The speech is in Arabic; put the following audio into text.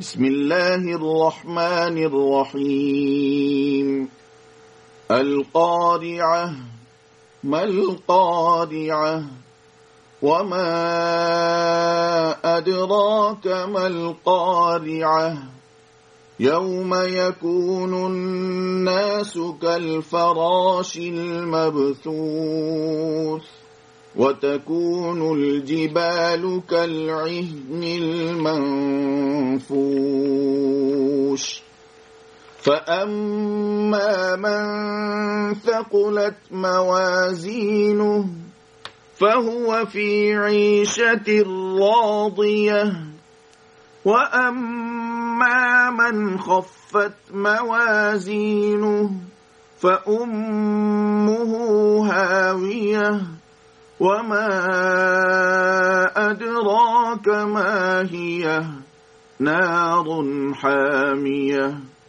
بسم الله الرحمن الرحيم. القارعة. ما القارعة؟ وما أدراك ما القارعة؟ يوم يكون الناس كالفراش المبثوث وتكون الجبال كالعهن المنفوش فأما من ثقلت موازينه فهو في عيشة راضية وأما من خفت موازينه فأمه هاوية وما أدراك ما هي نار حامية